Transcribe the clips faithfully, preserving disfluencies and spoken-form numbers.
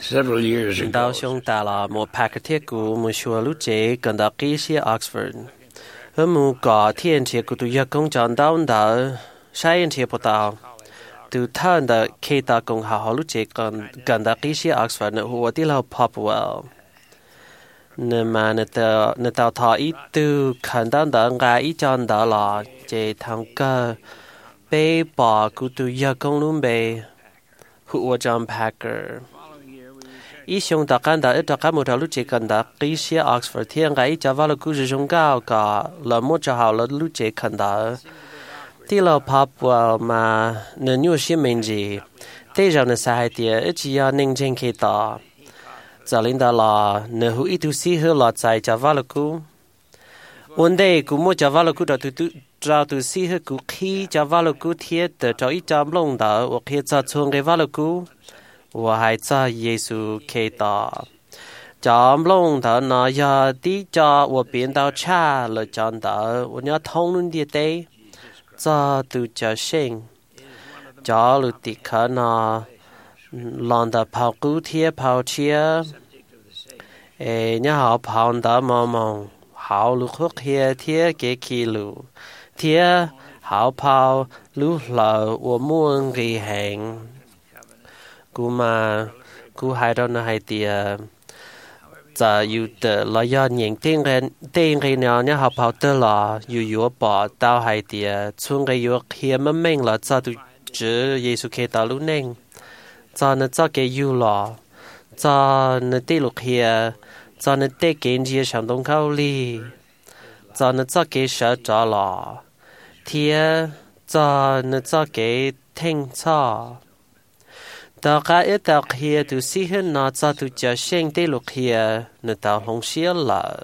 Several years ago, Đào xong ta là một packet thiết của một số lúc chế gần đó kỹ sĩ Oxford. Ở một có thiên chế của tụi công chọn đào đó, sai chế bộ tàu. Từ thân đó khi ta cùng họ lúc chế gần gần đó kỹ sĩ Oxford nữa họ đi lâu Popwell. Nên mà người ta người ta thọ ít từ khẩn đó đó ngay ít chọn đó là chế thằng cơ bê bỏ của tụi công luôn bê họ John Packer. Ý xong ta căn đã ít ta căn một thảo lúc chế cần đã kỹ sĩ Oxford thiên cái cho vào là cú dùng cao cả là một cho họ là lúc chế cần đã thì là Papua mà nên nhiều sĩ mình gì thế rằng là sai thì ít chỉ là ninh trên khi ta giờ linh đã là nếu hữu ít tu sĩ hơn là tại cho vào là cú vấn đề cú một cho vào là cú đó tu tu cho tu sĩ hơn cú khi cho vào là cú thiết để cho ít cho lông đó hoặc khi cho chuông cái vào là cú我还在耶稣看到，张龙头那呀地家我变到差了，讲到我要通论的对，这都叫神，叫了的可那，浪的跑古铁跑车，诶，你好跑的毛毛，好路可铁铁给起路，铁好跑路了我们给行。cú mà cú hai đó là hai tia giờ yêu tờ là do những tiếng cái tiếng cái nào nhá học học tờ là yêu yêu bỏ tao hai tia chung cái yêu kia mà mình là cho tụi chữ Giêsu Kitô luôn nên cho nó cho cái yêu là cho nó tê lục kia cho nó tê kiến gì sang đông cao li cho nó cho cái sợ cho là thia cho nó cho cái thanh cho ta cả ít ta kia tu sĩ hơn nó cho tu cho sinh tế lục kia nó ta không xia là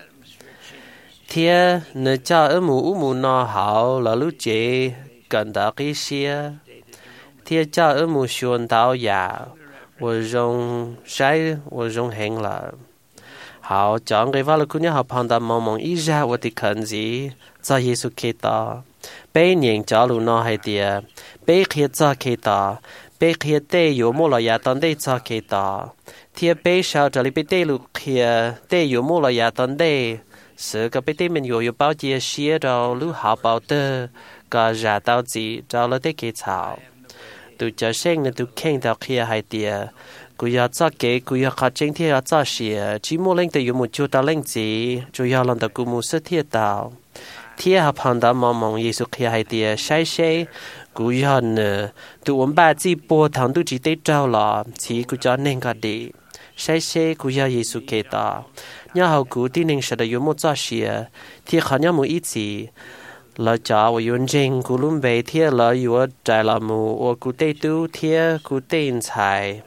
thia nó cho ở mù mù nó hảo là lúc chế cần ta cái xia thia cho ở mù xuân tao ya và dùng sai và dùng hành là hảo chọn cái vào là cũng nhớ học hàng ta mong mong ý ra và thì cần gì cho Giêsu Kitô bây nhìn cho lu nó hay tiệt bây khi cho Kitô bây khi tê yếu mô là ya tận đây cho kỳ ta thì bây sau trở lại bây tê lục kia tê yếu mô là ya tận đây sự cái bây tê mình yếu yếu bao chia xia đâu lúc họ bảo tơ cả giả tao gì cho là tê kỳ chào tụi cho sinh nên tụi khen tao kia hay tiệt cú ya cho kế cú ya khát chính thì ya cho xia chỉ mô lên tê yếu một chút tao lên gì chủ yếu là tao cú mua sức thiệt tao thiệt hợp hành đã mong mong Giêsu kia hay tiệt sai sai cú yên nè tụi ông bà chỉ bố thằng tụi chỉ tới trao là chỉ cú cho nên cái đi sai sai cú ya Giêsu Kitô nhớ hậu cú tin nên sẽ được yêu một giáo sĩ thì khả năng một ít gì là cho và yêu chính cú luôn về thì là yêu trái là mù và cú tây tu thì cú tây tài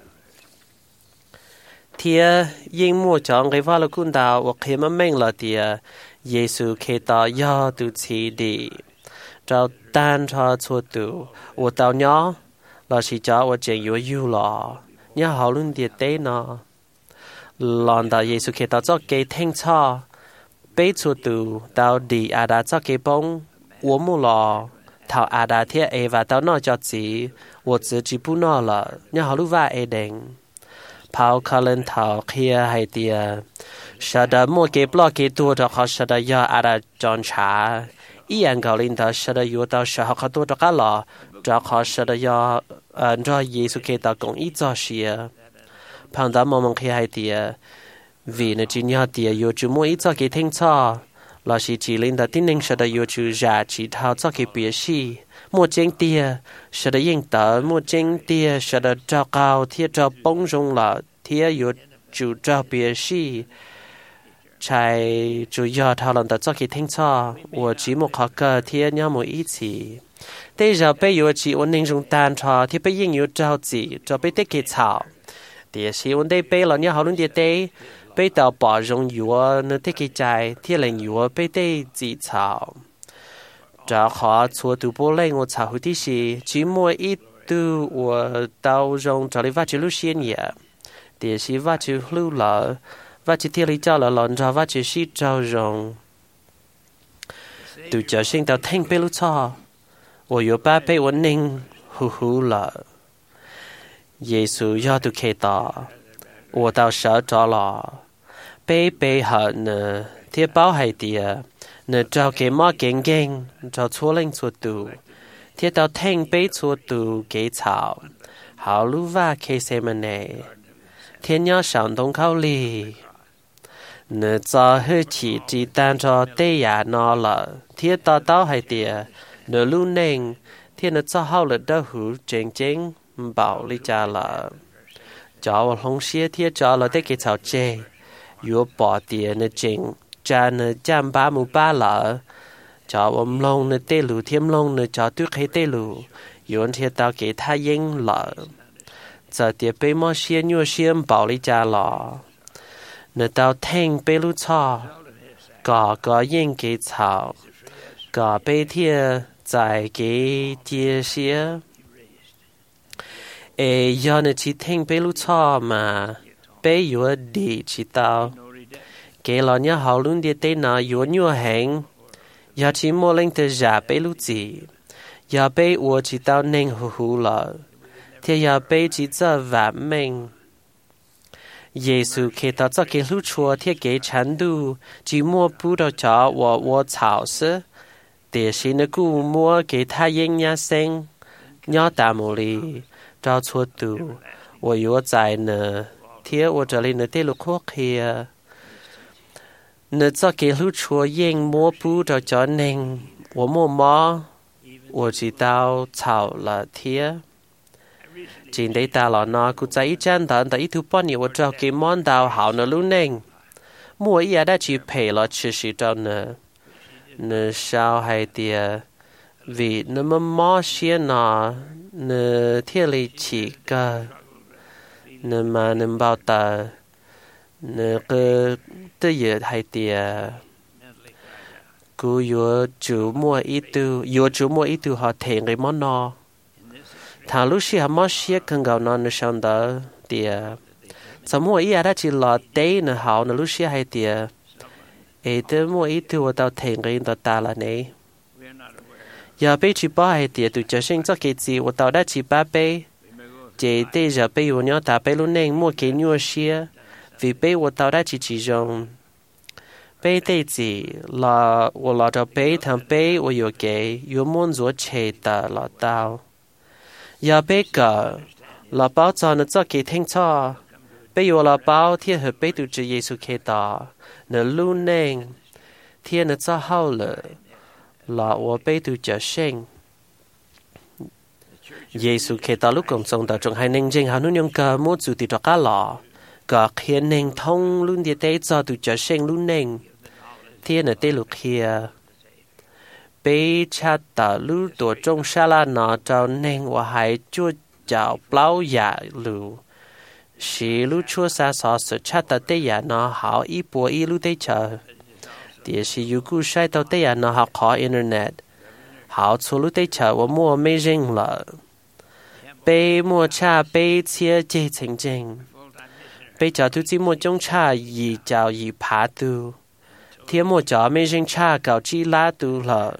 thì yên mua chọn cái vào là cún đào và khi mà mình là thì Giêsu Kitô ya tu chỉ đi trao tan cho chua tu,我到鸟，老是叫我真有有了，你好论的对呢，浪到耶稣基督做给听错，被chua tu到底阿达做给崩，我木了，头阿达贴 Eva 到那叫子，我自己不那了，你好路话一定，跑可能头kia hay tia，是的莫给不了给多的好是的要阿达装查。ý anh gọi lên đó sẽ được tao sẽ học tốt cho cả lọ cho họ sẽ được do cho Giêsu Kitô cũng ít cho xia bằng đó mong mong khi hay thì vì nó chỉ nhớ thì yêu chú mỗi ít cho cái thanh cho là chỉ chỉ lên đó tin nên sẽ được yêu chú giả chỉ thao cho cái biểu sĩ một chính tia sẽ được yên tở một chính tia sẽ được cho cao thiết cho bông rung là thiết yêu chú cho biểu sĩ trái chủ yếu thảo luận cho cái thanh cho, tôi chỉ một học cái thiên nhau một ý chỉ. Bây giờ bây giờ chỉ tôi nên dùng đàn cho thì bây giờ nhiều trao gì cho bây giờ cái chảo. Thì khi tôi đây bây giờ nhau học luận địa đây, bây giờ bỏ dùng yếu nó thế cái trái thì là yếu bây giờ gì chảo. Cho họ chua tu bố lên tôi chảo hữu tí gì chỉ một ít tu tôi đào dùng cho lấy vắt chữ lưu xuyên nhỉ. Thì khi vắt chữ lưu là và chỉ thiết lý cho là lòn ra và chỉ sĩ trao rộng từ trở sinh tạo thanh bê lúc cho và yếu ba bê ổn ninh hù hù là Giêsu do tu kê tỏ 我到手找了，背背好呢，贴包海的，呢找给毛紧紧，找错零错度，贴到听背错度给草，好路哇开什么呢？天要上东口里。呢早黑起只单着对呀那了，贴到到海的，呢路宁，贴呢早好了的湖静静保里家了，找我红些贴找了的给草街，有把的呢静，家呢站把木把了，找我们龙呢对路天龙呢找对黑对路，有人贴到给他赢了，这点被么些牛先保里家了。呢到聽俾路錯，個個應幾草，個被貼在幾啲些，誒要呢去聽俾路錯嘛，被有啲知道，給了你好論的對那有牛行，要去莫令的家被路子，要被我知道能呼呼了，天要被知道完命。耶穌給到這個路處貼給程度，只摸不到着我我草時，但是呢古摸給他應呀聲，鳥大木里找錯度，我有在呢，貼我這裡呢對路闊開，呢這個路處應摸不到着能，我摸摸，我知道草了貼。chính đây ta lo nó cũng chạy chân tận tại thu bao nhiêu cho cái món đào hảo nó luôn nên mua ý đã chỉ pay lo chỉ sĩ trong nữa nữa sao hay tiệt vì nó mà mua xe nó nữa thiết lý chỉ cả nữa mà nữa bao ta nữa cái tự nhiên hay tiệt cứ yo chủ mua ít tu yo chủ mua ít tu họ thèn cái món nó thằng lúc xưa họ xưa cần gạo non nó xong đó thì sao mua ít đã chỉ là tây nó hảo nó lúc xưa hay thì ấy tới mua ít tu tao thèn cái tao ta là này giờ bây chỉ ba hay thì tụi chơi sinh cho cái gì tao đã chỉ ba bây chỉ tới giờ bây giờ nhớ ta bây lúc này mua cái nhiều xưa vì bây giờ tao đã chỉ chỉ dùng bây đây gì là tôi là cho bây thằng bây tôi有给有muốn做切的了到giờ bây giờ là bảo cho nó cho cái thanh cho bây giờ là bảo thì hợp bây tụi chị Giêsu kêu ta nó luôn nên thì nó cho hậu lệ là tôi bây tụi chị sinh Giêsu kêu ta lúc công sống ta trong hai nên chính hắn nhung cơ mua chủ thì cho cá lọ cả khi nên thông luôn địa tế cho tụi chị sinh luôn nên thì nó tế lục kia bây cha ta lưu tổ trong sa la nó cho nên và hãy chúa chào bao giả lưu chỉ lưu chúa sa so sự cha ta tế giả nó hảo ý bùa ý lưu tế chờ thì chỉ yêu cứu sai tao tế giả nó học khó internet hảo chúa lưu tế chờ và mua amazing là bây mua cha bây chia chế chính chính bây giờ tôi chỉ mua trong cha gì chào gì phá tu thì mua cho amazing cha cầu chi lá tu là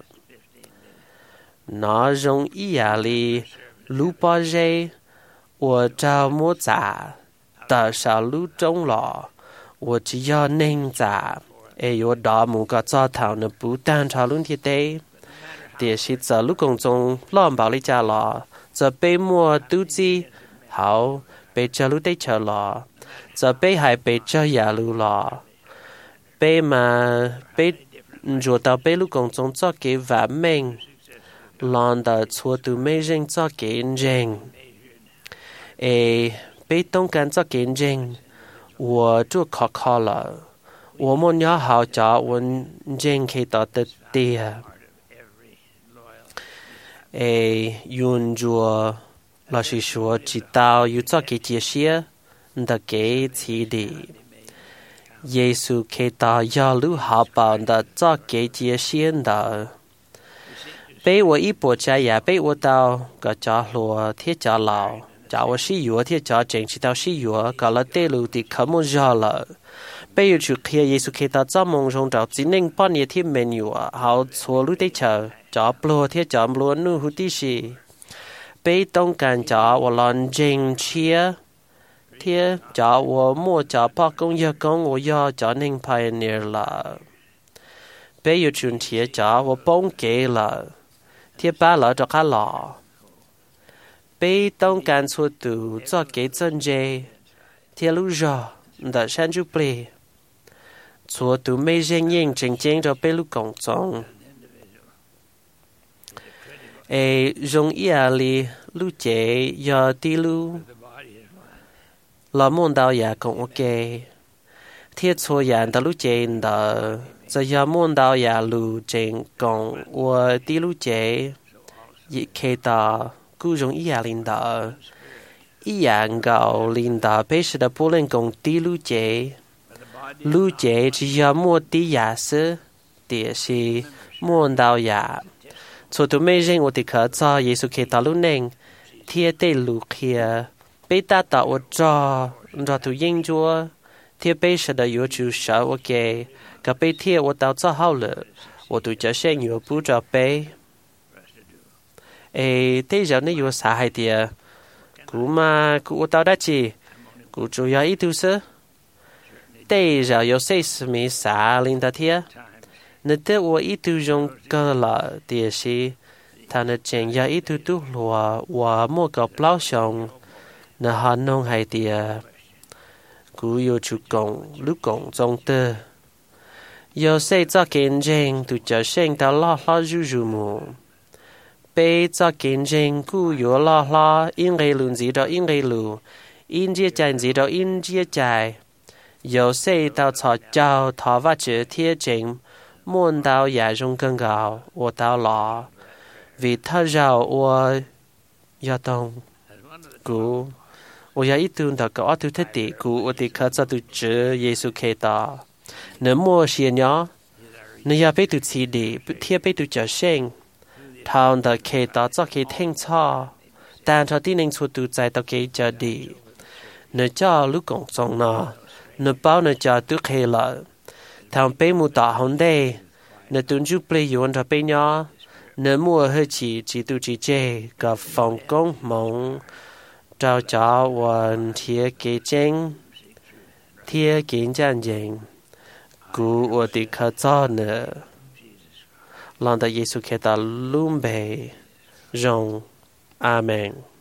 nó dùng ý à li lú bao giờ tôi cho mua trả tại sao lú trong lọ tôi chỉ do nên trả ấy tôi đó muốn có cho thảo nó bù tan cho luôn thì đấy để chỉ giờ lúc công chúng làm bảo lý trả lọ giờ bây mua tu chi hảo bây giờ lúc đấy chờ lọ giờ bây hay bây giờ nhà lú lọ bây mà bây rồi tao bây lúc công chúng cho cái vả mình lòng đã chua từ mấy rinh cho cái rinh ê bây đông cần cho cái rinh tôi chú khó khó là tôi muốn nhớ hào cho tôi rinh khi đó tự tìa ê yun chua là sự sửa chỉ tao yu cho cái chia sẻ đã cái chỉ đi Giêsu khi đó do lưu họ bảo đã cho cái chia sẻ đó bây tôi ít bộ trái ya bây tôi tao có cho lúa thiết cho lão cho tôi sử dụng thiết cho chính chỉ tao sử dụng có là tê lưu thì không muốn cho là bây giờ chủ kia Giêsu khi tao cho mong trong trào chỉ nên bao nhiêu thiết menu hậu xua lưu tê chờ cho lúa thiết cho lúa nu hút tí xì bây đông cần cho tôi làm chính chia 天叫我莫叫把工业工我要叫您 pioneer 了。bây giờ chuyện thiệt cho我幫給了，thiệt ba了就卡了。被當干錯度做給真正，thiệt lúc rồi đã sang chụp plei，錯度沒人認真正就被lúc công trọng。诶，容易啊哩，lúc chế giờ đi lúc，老夢到也講我嘅，thiệt錯人到lúc chế的。giờ giờ muốn đào nhà lù trên công và đi lù chế, ý khi đó cũng dùng ý à linh đạo, ý à ngạo linh đạo bây giờ đã bố lên công đi lù chế, lù chế chỉ giờ mua đi nhà sư, địa sĩ muốn đào nhà, cho tụi mấy riêng ở địa khởi cho Giêsu khi đó lù nên, thiệt để lù kia, bây ta tạo cho, cho tụi yên chúa, thiệt bây giờ đã yếu chủ sở ok. Cả bây thiệt tôi tạo cho hậu lệ, tôi tự cho xem nhiều bút cho bây. Ê, thế giờ nếu tôi xả hay thì, cú mà cú tạo đã chi, cú chủ yếu ít thứ sơ. Thế giờ tôi sẽ xí xả lên đó thiệt. Nếu thế tôi ít thứ dùng cơ là địa sĩ, thà nếu chẳng yếu ít thứ tu lùa, và mua gặp lão xong, nếu họ nông hay thì, cú yếu chủ công, lúc công trong tơ. Yo say cho kiến trình tu cho sinh ta lo lo rủ rủ mù. Bây cho kiến trình cú yo lo lo in gây lùn gì đó in gây lù, in chia chạy gì đó in chia chạy. Yo say tao cho cháu thọ và chữ thiết trình, muốn tao giả dùng cân gạo, và tao lo. Vì thao rào và yo tông. Cú, và ya ít tuần ta có tu thiết tỷ cú và tỷ khá cho tu chữ Giêsu khế ta. Nếu mua xe nhỏ, nếu ya biết tự chỉ đi, thiệt biết tự trở sinh, thằng đã kể đó cho cái thanh cho,但他的能出度在到给家的，nếu cho lúc công trọng nó, nếu bao nếu cho tự kể là, thằng bé mua đỏ hòn đây, nếu tuân chú plei yuan cho bé nhỏ, nếu mua hơi chỉ chỉ tự chỉ chế, gặp phòng công mong, trao cho hoàn thiệt cái chân, thiệt kiến chân chân. Cú ở địa khởi cho nữa, lòng ta Giêsu khi ta luôn bề rong, Amen.